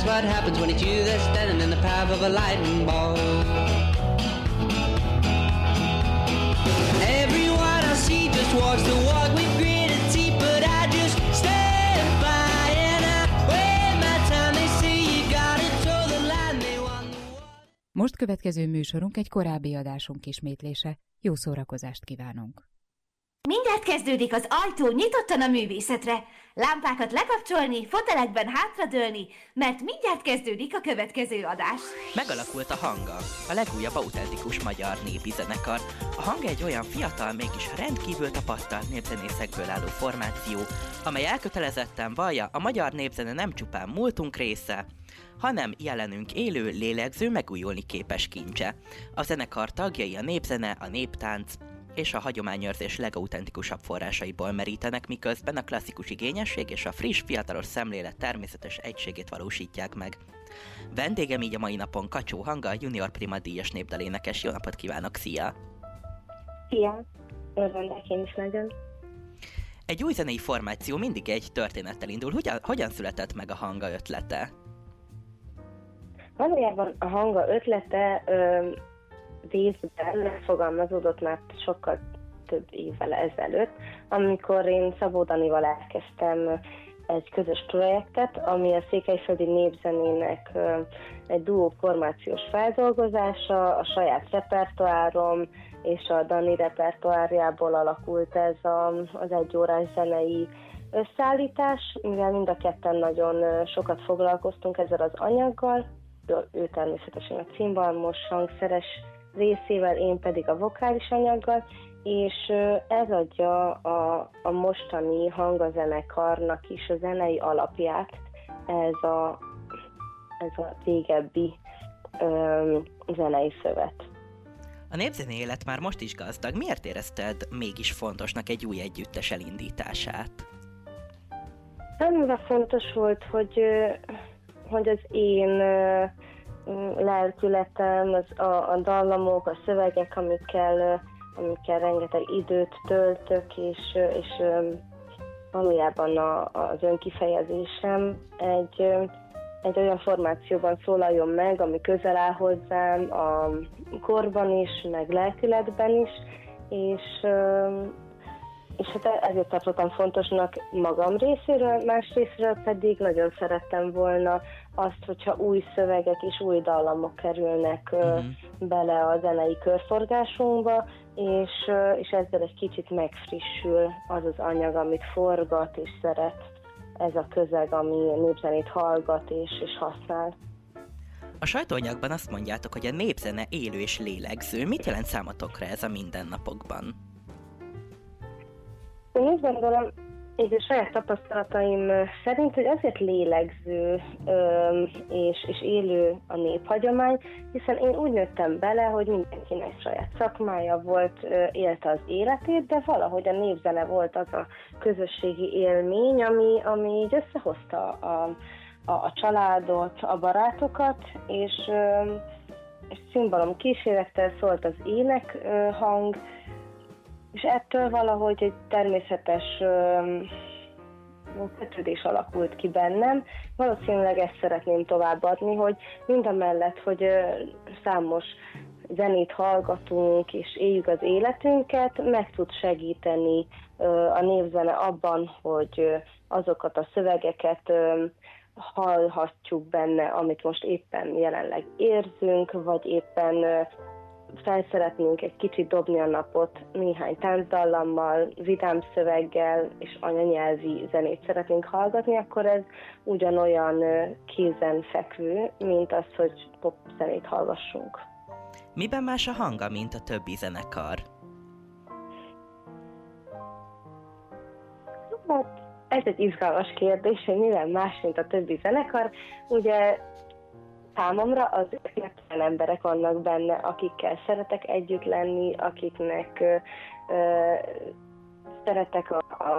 what happens when it's you that's standing in the path of a lightning bolt. Everyone I see just walks the walk with gritted teeth, but I just stand by and I wait my time. They say you got it, so the line they won the war. Most következő műsorunk egy korábbi adásunk ismétlése. Jó szórakozást kívánunk! Mindjárt kezdődik az ajtó nyitottan a művészetre. Lámpákat lekapcsolni, fotelekben hátradőlni, mert mindjárt kezdődik a következő adás. Megalakult a Hanga, a legújabb autentikus magyar népi zenekar. A Hanga egy olyan fiatal, mégis rendkívül tapasztalt népzenészekből álló formáció, amely elkötelezetten vallja, a magyar népzene nem csupán múltunk része, hanem jelenünk élő, lélegző, megújulni képes kincse. A zenekar tagjai a népzene, a néptánc és a hagyományőrzés legautentikusabb forrásaiból merítenek, miközben a klasszikus igényesség és a friss, fiatalos szemlélet természetes egységét valósítják meg. Vendégem így a mai napon Kacsó Hanga, Junior Prima díjas népdalénekes. Jó napot kívánok, szia! Szia! Örvendek én is nagyon. Egy új zenei formáció mindig egy történettel indul. Hogyan született meg a Hanga ötlete? Valójában a Hanga ötlete részben megfogalmazódott már sokkal több évvel ezelőtt, amikor én Szabó Danival elkezdtem egy közös projektet, ami a székelyföldi népzenének egy duó formációs feldolgozása, a saját repertoárom és a Dani repertoárjából alakult ez az egyórás zenei összeállítás, mivel mind a ketten nagyon sokat foglalkoztunk ezzel az anyaggal, ő természetesen a cimbalmos, hangszeres részével, én pedig a vokális anyaggal, és ez adja a mostani hangazenekarnak is a zenei alapját, ez a régebbi zenei szövet. A népzene élet már most is gazdag. Miért érezted mégis fontosnak egy új együttes elindítását? Számomra fontos volt, hogy az én lelkületem, a dallamok, a szövegek, amikkel rengeteg időt töltök, és valójában az önkifejezésem egy olyan formációban szólaljon meg, ami közel áll hozzám a korban is, meg lelkületben is, és hát ezért tartottam fontosnak magam részéről, másrészről pedig nagyon szerettem volna azt, hogyha új szövegek és új dallamok kerülnek bele a zenei körforgásunkba, és ezzel egy kicsit megfrissül az az anyag, amit forgat és szeret ez a közeg, ami népzenét hallgat és használ. A sajtóanyagban azt mondjátok, hogy a népzene élő és lélegző. Mit jelent számotokra ez a mindennapokban? Én úgy gondolom, így a saját tapasztalataim szerint, hogy azért lélegző és élő a néphagyomány, hiszen én úgy nőttem bele, hogy mindenkinek saját szakmája volt, élte az életét, de valahogy a népzene volt az a közösségi élmény, ami így összehozta a családot, a barátokat, és cimbalom kísérettel szólt az énekhang, és ettől valahogy egy természetes kötődés alakult ki bennem. Valószínűleg ezt szeretném továbbadni, hogy mindamellett, hogy számos zenét hallgatunk és éljük az életünket, meg tud segíteni a népzene abban, hogy azokat a szövegeket hallhatjuk benne, amit most éppen jelenleg érzünk, vagy éppen fel szeretnénk egy kicsit dobni a napot néhány táncdallammal, vidám szöveggel és anyanyelvi zenét szeretnénk hallgatni, akkor ez ugyanolyan kézenfekvő, mint az, hogy pop zenét hallgassunk. Miben más a Hanga, mint a többi zenekar? Hát, ez egy izgalmas kérdés, hogy miben más, mint a többi zenekar. Ugye számomra az olyan emberek vannak benne, akikkel szeretek együtt lenni, akiknek szeretek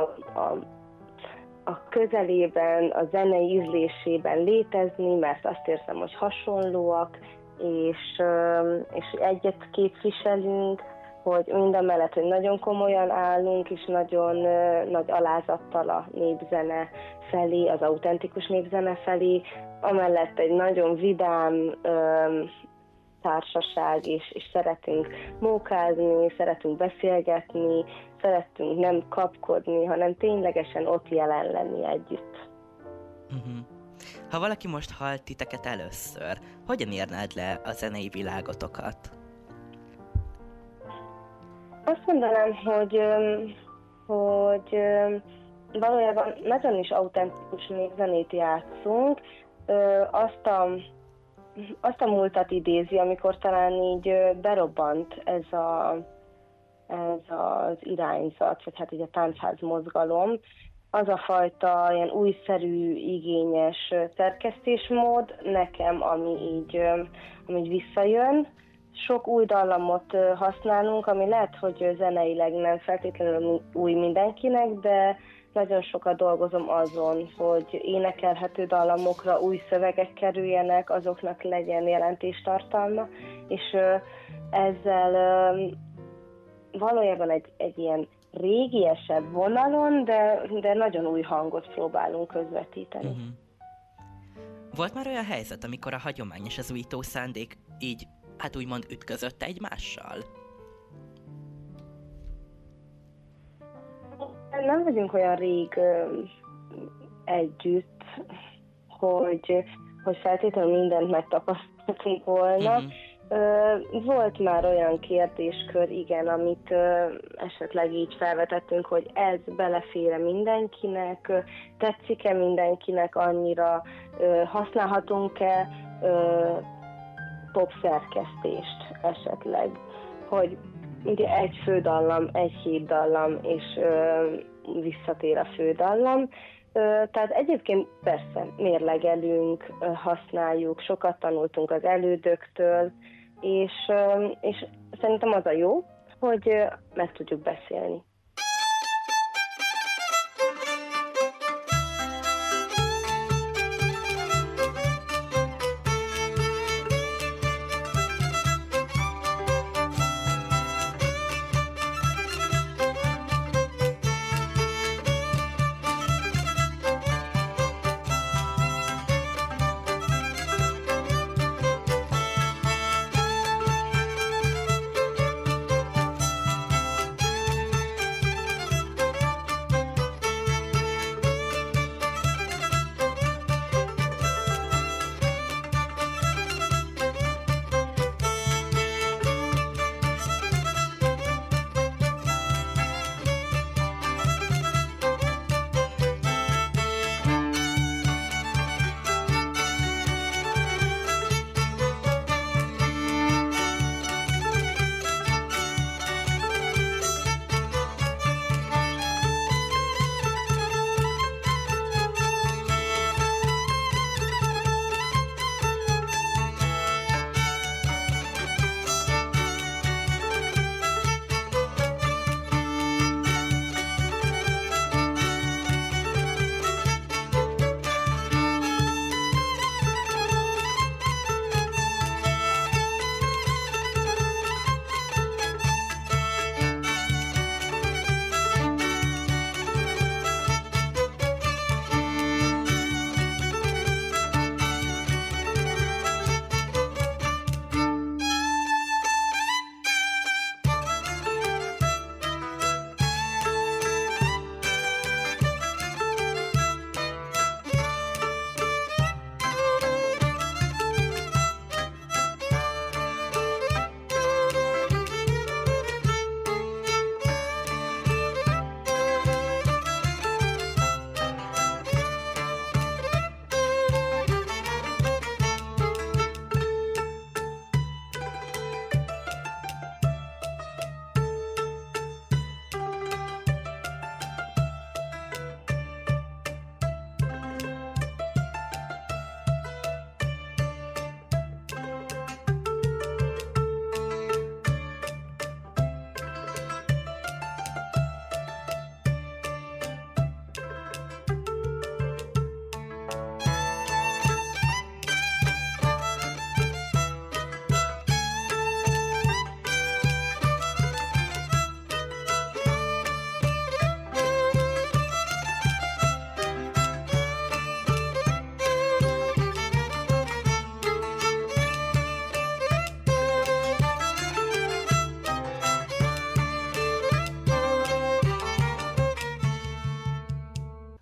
a közelében, a zenei ízlésében létezni, mert azt érzem, hogy hasonlóak, és egyet képviselünk, hogy mindamellett, hogy nagyon komolyan állunk, és nagyon nagy alázattal a népzene felé, az autentikus népzene felé, amellett egy nagyon vidám társaság, és szeretünk mókázni, szeretünk beszélgetni, szeretünk nem kapkodni, hanem ténylegesen ott jelen lenni együtt. Ha valaki most hall titeket először, hogyan írnád le a zenei világotokat? Azt mondanám, hogy valójában nagyon is autentikus népzenét játszunk. Azt a múltat idézi, amikor talán így berobbant ez az irányzat, vagy hát így a táncház mozgalom, az a fajta ilyen újszerű, igényes szerkesztésmód nekem, ami így visszajön. Sok új dallamot használunk, ami lehet, hogy zeneileg nem feltétlenül új mindenkinek, de nagyon sokat dolgozom azon, hogy énekelhető dallamokra új szövegek kerüljenek, azoknak legyen jelentéstartalma, és ezzel valójában egy ilyen régiesebb vonalon, de nagyon új hangot próbálunk közvetíteni. Volt már olyan helyzet, amikor a hagyomány és az újító szándék így, hát úgymond ütközött egymással? Nem vagyunk olyan rég együtt, hogy feltétlenül mindent megtapasztaltunk volna. Volt már olyan kérdéskör, igen, amit esetleg így felvetettünk, hogy ez belefér mindenkinek, tetszik-e mindenkinek annyira, használhatunk-e pop szerkesztést esetleg, hogy ugye egy fődallam, egy híddallam, és visszatér a fődallam. Tehát egyébként persze mérlegelünk, használjuk, sokat tanultunk az elődöktől, és szerintem az a jó, hogy meg tudjuk beszélni.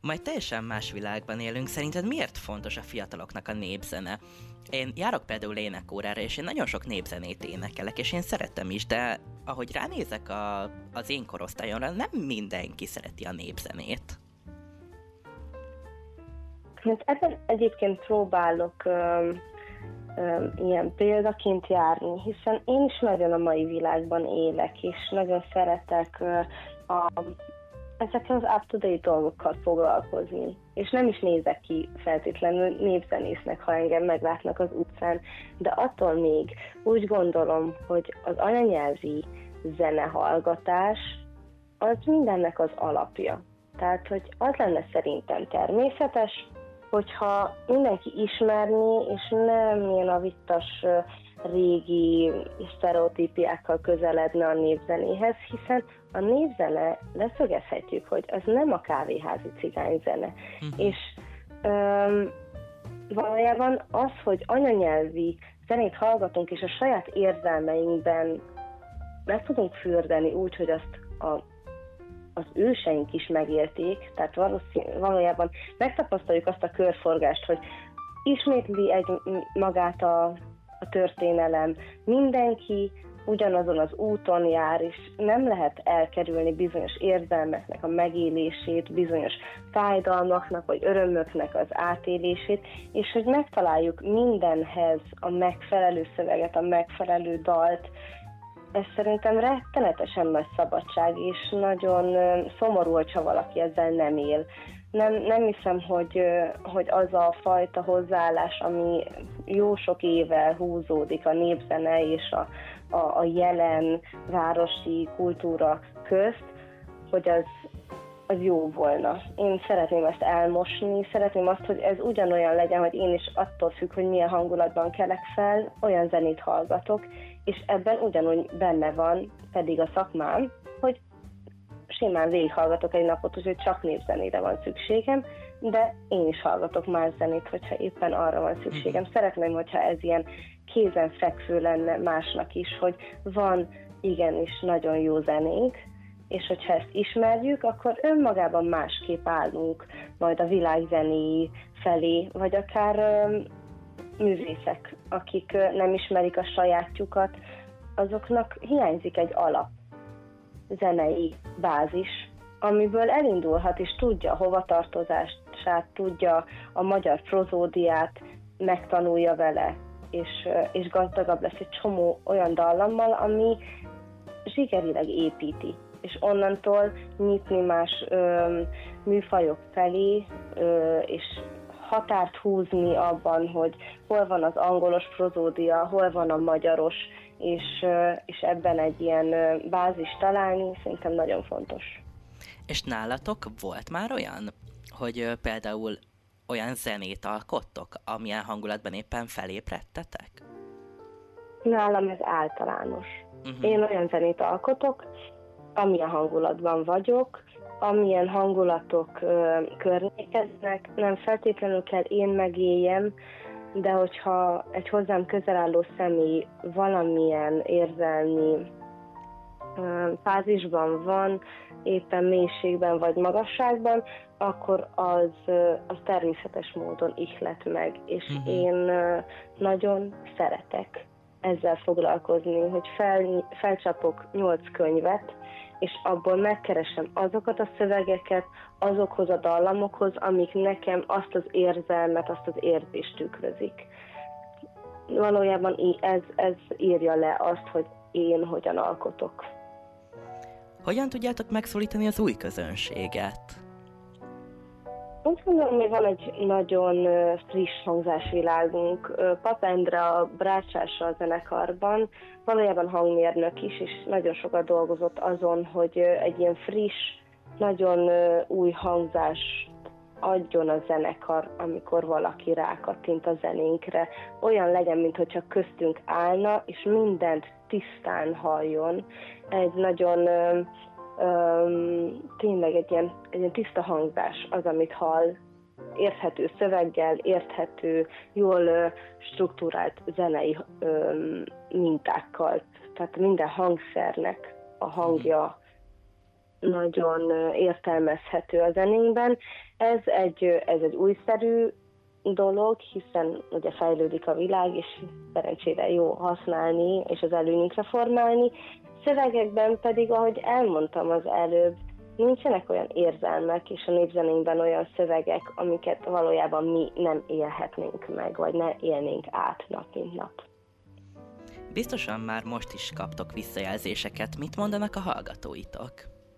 Majd teljesen más világban élünk, szerinted miért fontos a fiataloknak a népzene? Én járok például énekórára, és én nagyon sok népzenét énekelek, és én szeretem is, de ahogy ránézek az én korosztályomra, nem mindenki szereti a népzenét. Hát ebben egyébként próbálok ilyen példaként járni, hiszen én is nagyon a mai világban élek, és nagyon szeretek ezekkel az up-to-date dolgokkal foglalkozni. És nem is nézek ki feltétlenül népzenésznek, ha engem meglátnak az utcán, de attól még úgy gondolom, hogy az anyanyelvi zenehallgatás az mindennek az alapja. Tehát, hogy az lenne szerintem természetes, hogyha mindenki ismerné, és nem ilyen a vittas régi sztereotípiákkal közeledne a népzenéhez, hiszen a népzene, leszögezhetjük, hogy az nem a kávéházi cigányzene. És valójában az, hogy anyanyelvi zenét hallgatunk, és a saját érzelmeinkben meg tudunk fürdeni úgy, hogy azt az őseink is megélték, tehát valójában megtapasztaljuk azt a körforgást, hogy ismétli magát a történelem, mindenki ugyanazon az úton jár, és nem lehet elkerülni bizonyos érzelmeknek a megélését, bizonyos fájdalmaknak vagy örömöknek az átélését, és hogy megtaláljuk mindenhez a megfelelő szöveget, a megfelelő dalt. Ez szerintem rettenetesen nagy szabadság, és nagyon szomorú, hogyha valaki ezzel nem él. Nem hiszem, hogy az a fajta hozzáállás, ami jó sok éve húzódik a népzene és a jelen városi kultúra közt, hogy az jó volna. Én szeretném ezt elmosni, szeretném azt, hogy ez ugyanolyan legyen, hogy én is attól függ, hogy milyen hangulatban kelek fel, olyan zenét hallgatok, és ebben ugyanúgy benne van pedig a szakmám, hogy simán végighallgatok egy napot, úgyhogy csak népzenére van szükségem, de én is hallgatok más zenét, hogyha éppen arra van szükségem. Szeretném, hogyha ez ilyen kézenfekvő lenne másnak is, hogy van igenis nagyon jó zenénk, és hogyha ezt ismerjük, akkor önmagában másképp állunk majd a világzenéi felé, vagy akár művészek, akik nem ismerik a sajátjukat, azoknak hiányzik egy alap zenei bázis, amiből elindulhat és tudja a hovatartozását, tudja a magyar prozódiát, megtanulja vele, és gazdagabb lesz egy csomó olyan dallammal, ami zsigerileg építi, és onnantól nyitni más műfajok felé, és határt húzni abban, hogy hol van az angolos prozódia, hol van a magyaros, és ebben egy ilyen bázis találni szerintem nagyon fontos. És nálatok volt már olyan, hogy például olyan zenét alkottok, amilyen hangulatban éppen felébredtetek? Nálam ez általános. Én olyan zenét alkotok, amilyen hangulatban vagyok, amilyen hangulatok környékeznek, nem feltétlenül kell én megéljem, de hogyha egy hozzám közel álló személy valamilyen érzelmi fázisban van, éppen mélységben vagy magasságban, akkor az természetes módon ihlet meg. És én nagyon szeretek ezzel foglalkozni, hogy felcsapok 8 könyvet, és abból megkeresem azokat a szövegeket, azokhoz a dallamokhoz, amik nekem azt az érzelmet, azt az érzést tükrözik. Valójában ez írja le azt, hogy én hogyan alkotok. Hogyan tudjátok megszólítani az új közönséget? Úgy gondolom, hogy van egy nagyon friss hangzásvilágunk. Pap Endre a Brácsása a zenekarban valójában hangmérnök is, és nagyon sokat dolgozott azon, hogy egy ilyen friss, nagyon új hangzást adjon a zenekar, amikor valaki rákattint a zenénkre. Olyan legyen, mintha köztünk állna, és mindent tisztán halljon. Egy nagyon tényleg egy ilyen tiszta hangzás az, amit hall, érthető szöveggel, érthető, jól struktúrált zenei mintákkal. Tehát minden hangszernek a hangja nagyon értelmezhető a zenénkben. Ez egy újszerű dolog, hiszen ugye fejlődik a világ, és szerencsére jó használni, és az előnyünkre formálni. Szövegekben pedig, ahogy elmondtam az előbb, nincsenek olyan érzelmek, és a népzenénkben olyan szövegek, amiket valójában mi nem élhetnénk meg, vagy ne élnénk át nap mint nap. Biztosan már most is kaptok visszajelzéseket. Mit mondanak a hallgatóitok?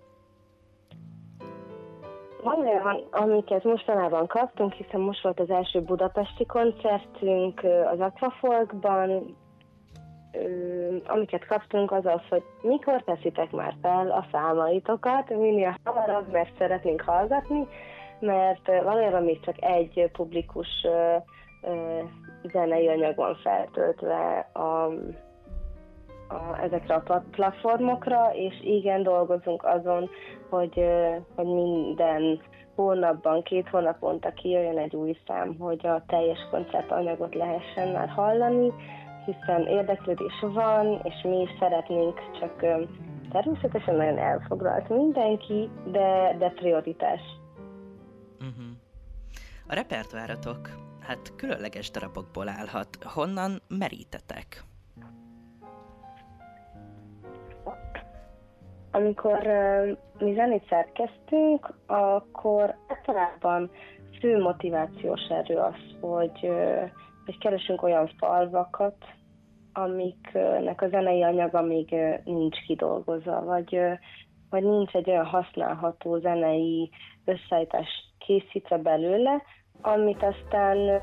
Van olyan, amiket mostanában kaptunk, hiszen most volt az első budapesti koncertünk az Aquafolkban. Amiket kaptunk az az, hogy mikor teszitek már fel a számaitokat, minél hamarabb, mert szeretnénk hallgatni, mert valójában még csak egy publikus zenei anyag van feltöltve ezekre a platformokra, és igen, dolgozunk azon, hogy minden hónapban, 2 hónaponta kijöjjön egy új szám, hogy a teljes koncertanyagot lehessen már hallani, hiszen érdeklődés van, és mi is szeretnénk, csak természetesen nagyon elfoglalt mindenki, de prioritás. A repertoáratok hát különleges darabokból állhat. Honnan merítetek? Amikor mi zenét szerkeztünk, akkor általában fő motivációs erő az, hogy keresünk olyan falvakat, amiknek a zenei anyaga még nincs kidolgozva, vagy nincs egy olyan használható zenei összeállítás készítve belőle, amit aztán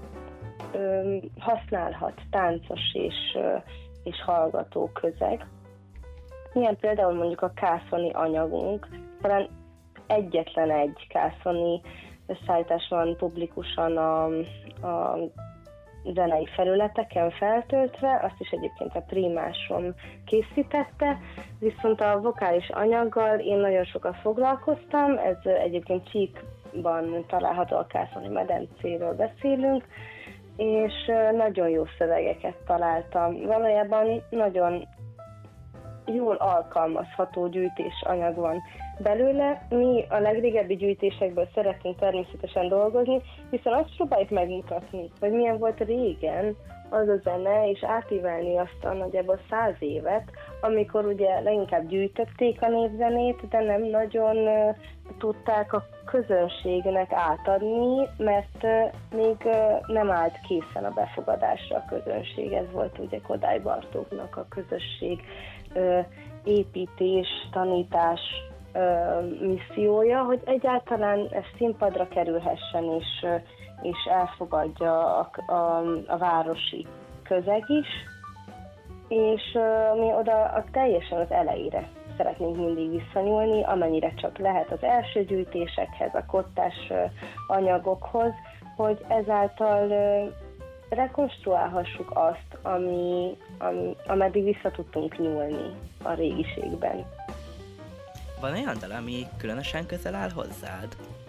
használhat táncos és hallgató közeg. Ilyen például mondjuk a kászoni anyagunk, talán egyetlen egy kászoni összeállítás van publikusan a zenei felületeken feltöltve, azt is egyébként a primásom készítette, viszont a vokális anyaggal én nagyon sokat foglalkoztam, ez egyébként Csíkban található, a Kászoni medencéről beszélünk, és nagyon jó szövegeket találtam. Valójában nagyon jól alkalmazható gyűjtésanyag van belőle. Mi a legrégebbi gyűjtésekből szeretünk természetesen dolgozni, hiszen azt próbáljuk megmutatni, hogy milyen volt régen az a zene, és átívelni azt a nagyjából 100 évet, amikor ugye leginkább gyűjtötték a népzenét, de nem nagyon tudták a közönségnek átadni, mert még nem állt készen a befogadásra a közönség. Ez volt ugye Kodály Bartóknak a közösség építés, tanítás missziója, hogy egyáltalán ez színpadra kerülhessen, és elfogadja a városi közeg is, és mi oda teljesen az elejére szeretnénk mindig visszanyúlni, amennyire csak lehet az első gyűjtésekhez, a kottás anyagokhoz, hogy ezáltal rekonstruálhassuk azt, ameddig vissza tudtunk nyúlni a régiségben. Van olyan dal, ami különösen közel áll hozzád?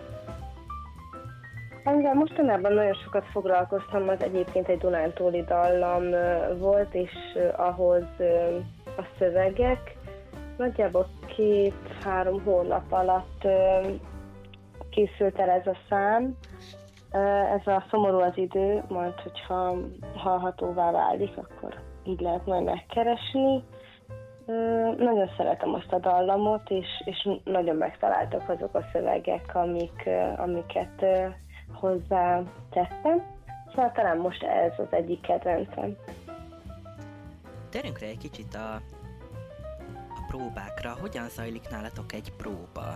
Amivel mostanában nagyon sokat foglalkoztam, az egyébként egy dunántúli dallam volt, és ahhoz a szövegek nagyjából 2-3 hónap alatt készült el ez a szám. Ez a Szomorú az idő, majd hogyha hallhatóvá válik, akkor így lehet majd megkeresni. Nagyon szeretem azt a dallamot, és nagyon megtaláltak azok a szövegek, amiket hozzá tettem. Szóval talán most ez az egyik kedvencem. Térjünk rá egy kicsit a próbákra. Hogyan zajlik nálatok egy próba?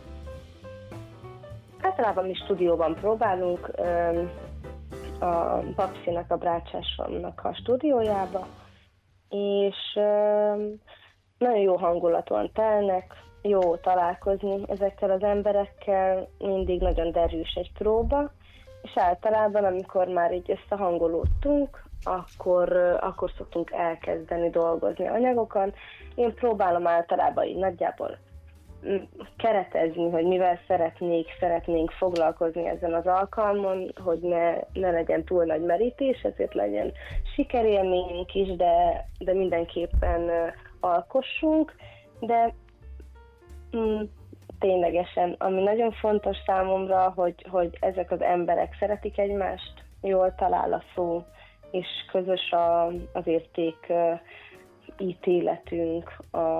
Általában mi stúdióban próbálunk, a Papszinak, a Brácsásomnak a stúdiójába, és nagyon jó hangulaton telnek, jó találkozni ezekkel az emberekkel, mindig nagyon derűs egy próba, és általában, amikor már így összehangolódtunk, akkor szoktunk elkezdeni dolgozni anyagokat. Én próbálom általában így nagyjából keretezni, hogy mivel szeretnénk foglalkozni ezen az alkalmon, hogy ne legyen túl nagy merítés, ezért legyen sikerélményünk is, de mindenképpen alkossunk, de Mm, ténylegesen. Ami nagyon fontos számomra, hogy ezek az emberek szeretik egymást, jól talál a szó, és közös az érték ítéletünk,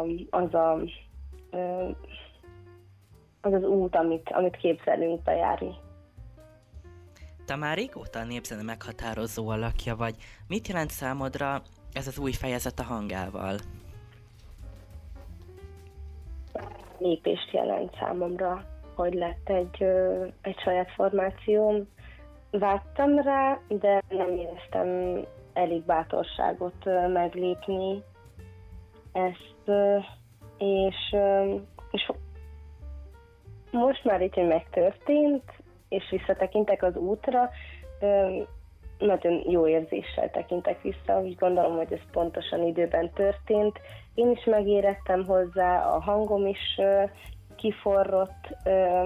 az az út, amit képzelünk bejárni. Te már régóta a népzene meghatározó alakja vagy. Mit jelent számodra ez az új fejezet a Hangával? Lépést jelent számomra, hogy lett egy saját formációm. Vágytam rá, de nem éreztem elég bátorságot meglépni ezt, és most már így, hogy megtörtént, és visszatekintek az útra, nagyon jó érzéssel tekintek vissza, úgy gondolom, hogy ez pontosan időben történt. Én is megérettem hozzá, a hangom is kiforrott,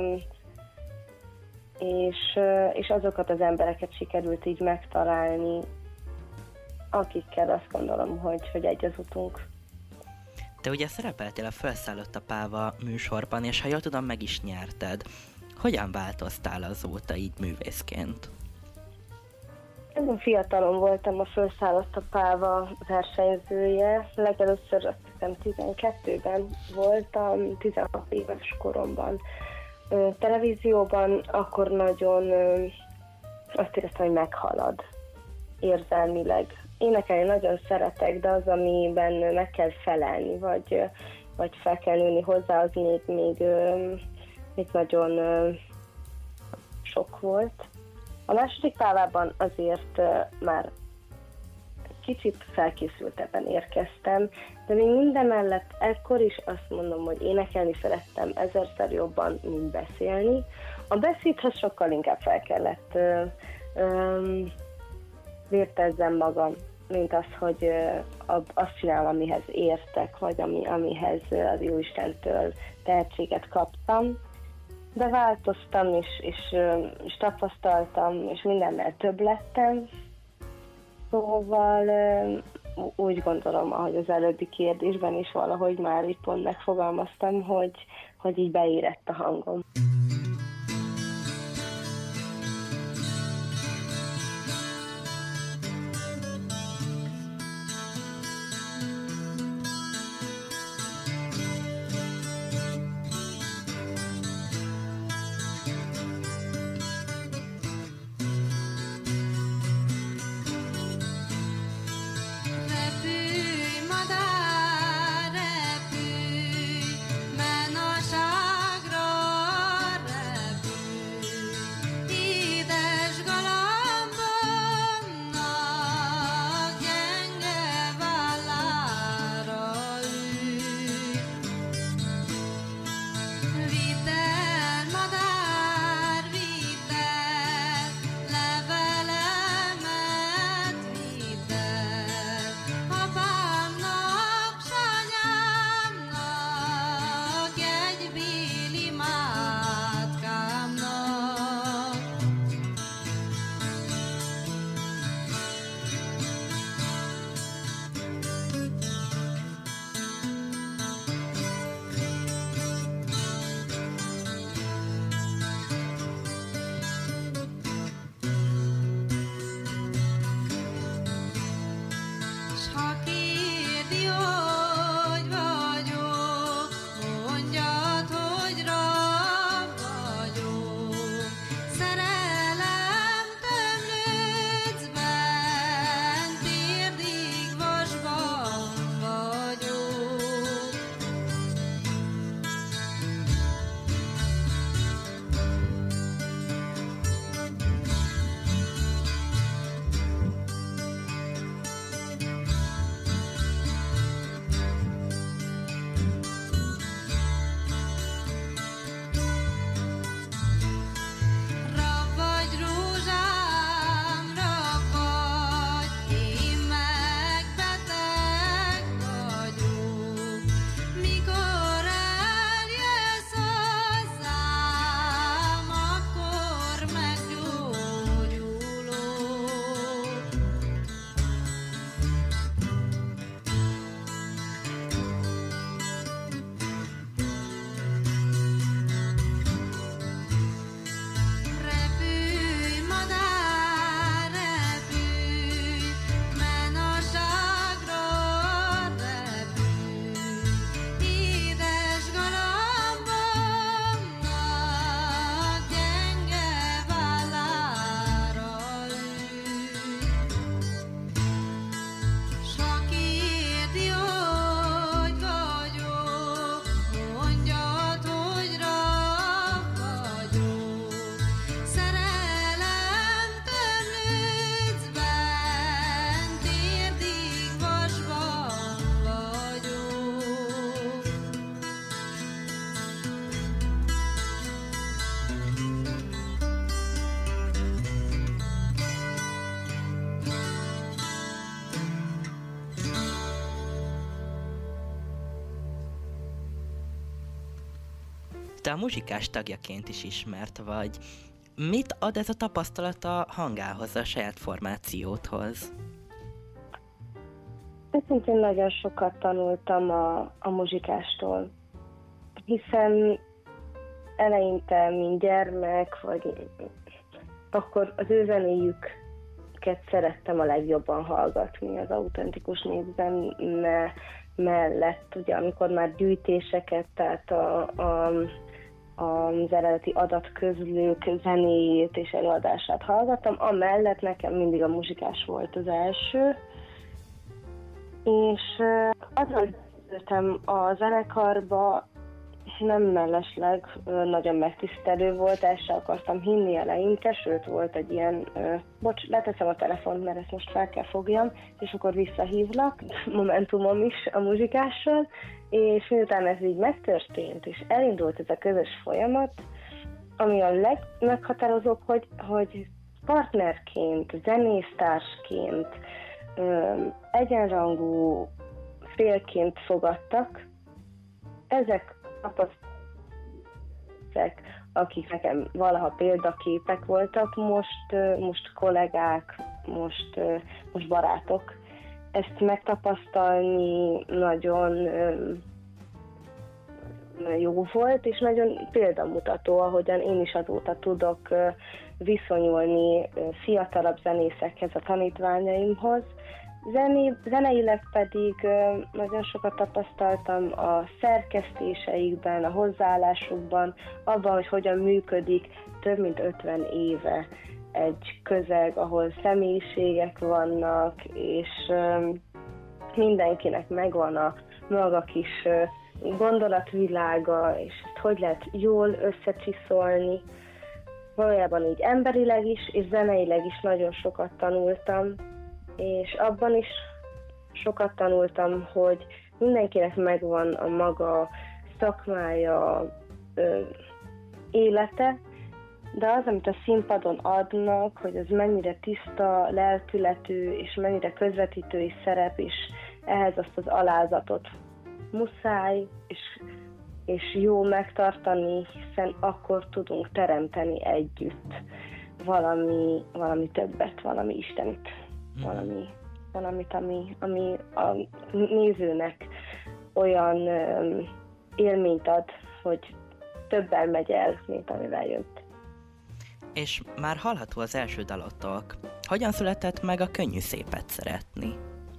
és azokat az embereket sikerült így megtalálni, akikkel azt gondolom, hogy egy az utunk. Te ugye szerepeltél a Felszállott a Páva műsorban, és ha jól tudom, meg is nyerted. Hogyan változtál azóta így művészként? Nagyon fiatalon voltam a Felszállott a Páva versenyzője. Legelőször azt hiszem 12-ben voltam, 16 éves koromban. Televízióban akkor nagyon azt éreztem, hogy meghalad érzelmileg. Énekelni nagyon szeretek, de az, amiben meg kell felelni, vagy fel kell nőni hozzá, az még nagyon sok volt. A második pávában azért már kicsit felkészültebben érkeztem, de még mindemellett ekkor is azt mondom, hogy énekelni szerettem ezerszer jobban, mint beszélni. A beszédhez sokkal inkább fel kellett vértezzem magam, mint az, hogy azt csinálom, amihez értek, vagy amihez az Jóistentől tehetséget kaptam. De változtam, és tapasztaltam, és mindennel több lettem. Szóval úgy gondolom, ahogy az előbbi kérdésben is valahogy már itt pont megfogalmaztam, hogy így beérett a hangom. Repülj, madár, repülj, menn a ságra, te a muzsikás tagjaként is ismert vagy. Mit ad ez a tapasztalat a hangához, a saját formációdhoz? Őszintén nagyon sokat tanultam a muzsikástól, hiszen eleinte, mint gyermek, vagy akkor az ő zenéjüket szerettem a legjobban hallgatni, az autentikus népzene mellett, ugye amikor már gyűjtéseket, tehát az eredeti adatközlők zenéjét és előadását hallgattam, amellett nekem mindig a muzsikás volt az első, és azzal jöttem a zenekarba, nem mellesleg, nagyon megtisztelő volt, el sem akartam hinni eleinte, sőt volt egy ilyen, leteszem a telefont, mert ezt most fel kell fogjam, és akkor visszahívlak, momentumom is a muzsikással, és miután ez így megtörtént, és elindult ez a közös folyamat, ami a legmeghatározóbb, hogy partnerként, zenésztársként, egyenrangú félként fogadtak, ezek akik nekem valaha példaképek voltak, most kollégák, most barátok. Ezt megtapasztalni nagyon jó volt, és nagyon példamutató, ahogyan én is azóta tudok viszonyulni fiatalabb zenészekhez, a tanítványaimhoz. Zeneileg pedig nagyon sokat tapasztaltam a szerkesztéseikben, a hozzáállásukban, abban, hogy hogyan működik több mint 50 éve egy közeg, ahol személyiségek vannak, és mindenkinek megvan a maga kis gondolatvilága, és ezt hogy lehet jól összecsiszolni. Valójában így emberileg is, és zeneileg is nagyon sokat tanultam, és abban is sokat tanultam, hogy mindenkinek megvan a maga szakmája, élete, de az, amit a színpadon adnak, hogy az mennyire tiszta, lelkületű, és mennyire közvetítői szerep is, ehhez azt az alázatot muszáj, és jó megtartani, hiszen akkor tudunk teremteni együtt valami többet, valami Istent, valamit, ami a nézőnek olyan élményt ad, hogy többel megy el, mint amivel jött. És már hallható az első dalotok. Hogyan született meg a Könnyű szépet szeretni?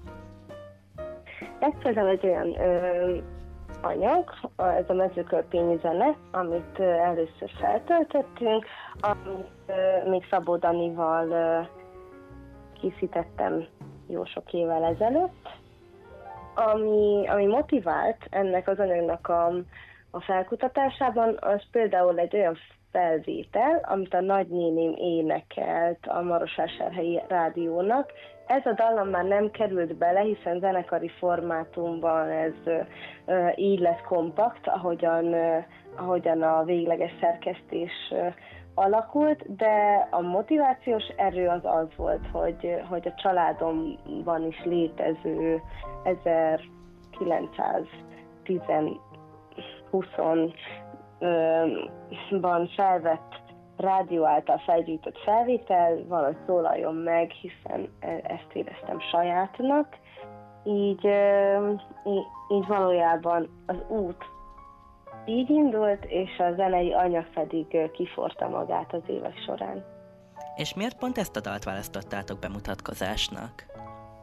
Ez például egy olyan anyag, ez a mezőkölpényi zene, amit először feltöltöttünk, amit még Szabó Danival készítettem jó sok évvel ezelőtt, ami motivált ennek az anyagnak a felkutatásában, az például egy olyan felvétel, amit a nagynéném énekelt a Marosvásárhelyi Rádiónak. Ez a dallam már nem került bele, hiszen zenekari formátumban ez így lett kompakt, ahogyan a végleges szerkesztés alakult, de a motivációs erő az volt, hogy a családomban is létező 1920-ban felvett rádió által felgyűjtött felvétel valahogy szólaljon meg, hiszen ezt éreztem sajátnak. Így valójában az út így indult, és a zenei anyag pedig kiforta magát az évek során. És miért pont ezt a dalt választottátok bemutatkozásnak?